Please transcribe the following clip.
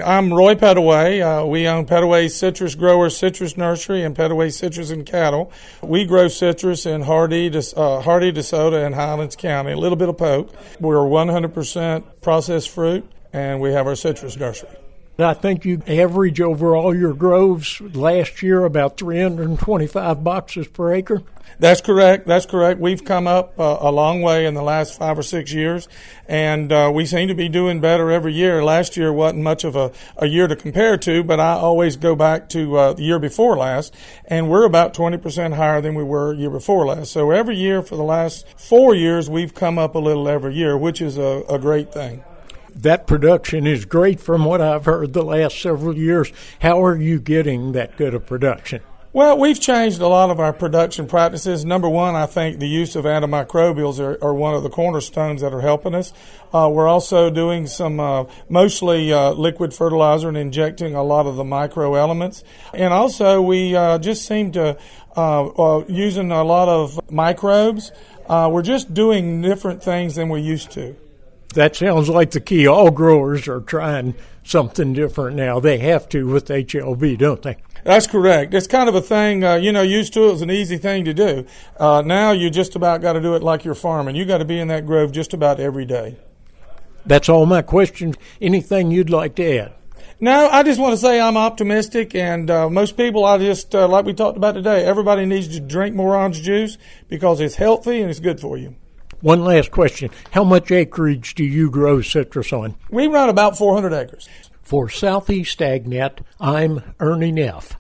I'm Roy Pettaway. We own Pettaway Citrus Growers Citrus Nursery and Pettaway Citrus and Cattle. We grow citrus in Hardee, DeSoto, and Highlands County, a little bit of Polk. We're 100% processed fruit, and we have our citrus nursery. I think you average over all your groves last year about 325 boxes per acre. That's correct. We've come up a long way in the last 5 or 6 years, and we seem to be doing better every year. Last year wasn't much of a year to compare to, but I always go back to the year before last, and we're about 20% higher than we were year before last. So every year for the last 4 years, we've come up a little every year, which is a great thing. That production is great from what I've heard the last several years. How are you getting that good of production? Well, we've changed a lot of our production practices. Number one, I think the use of antimicrobials are one of the cornerstones that are helping us. We're also doing some mostly liquid fertilizer and injecting a lot of the micro elements. And also we just seem to using a lot of microbes. We're just doing different things than we used to. That sounds like the key. All growers are trying something different now. They have to with HLB, don't they? That's correct. It's kind of a thing, used to it was an easy thing to do. Now you just about got to do it like you're farming. You got to be in that grove just about every day. That's all my questions. Anything you'd like to add? No, I just want to say I'm optimistic, and most people, like we talked about today, everybody needs to drink more orange juice because it's healthy and it's good for you. One last question. How much acreage do you grow citrus on? We run about 400 acres. For Southeast AgNet, I'm Ernie Neff.